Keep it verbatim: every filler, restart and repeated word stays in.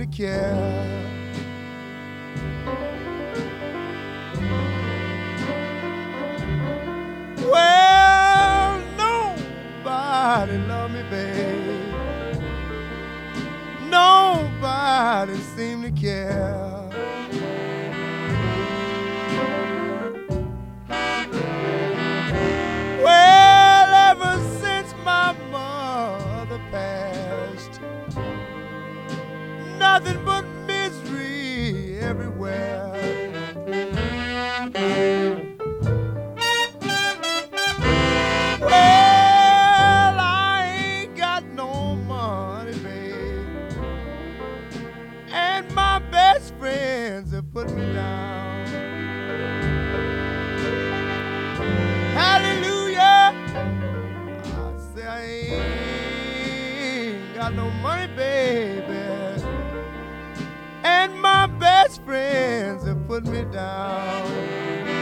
to care. Well, nobody love me, babe. Nobody seem to care. Well, ever since my mother passed, nothing but misery everywhere. Well, I ain't got no money, babe, and my best friends have put me down. Hallelujah, I say I ain't got no money, baby, and my best friends have put me down.